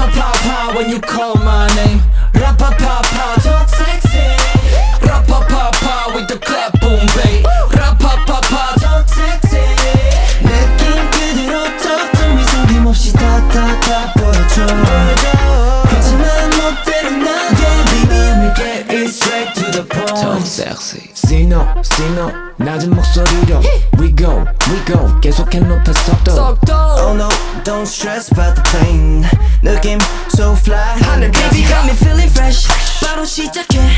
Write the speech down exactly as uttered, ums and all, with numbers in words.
Ra-pa-pa-pa when you call my name. Ra-pa-pa-pa talk sexy. Ra-pa-pa-pa with the clap boom babe. Ra-pa-pa-pa talk sexy. 느낌 그대로 talk to me 숨김없이 다다다 보여줘. 하지만 멋대로 나게 baby I'ma get it straight to the point. Talk sexy. See no, see no 낮은 목소리로 We go, we go 계속해 높여 속도 Oh no, don't stress about the pain. 느낌 so fly. 하늘 baby got me feeling fresh. 바로 시작해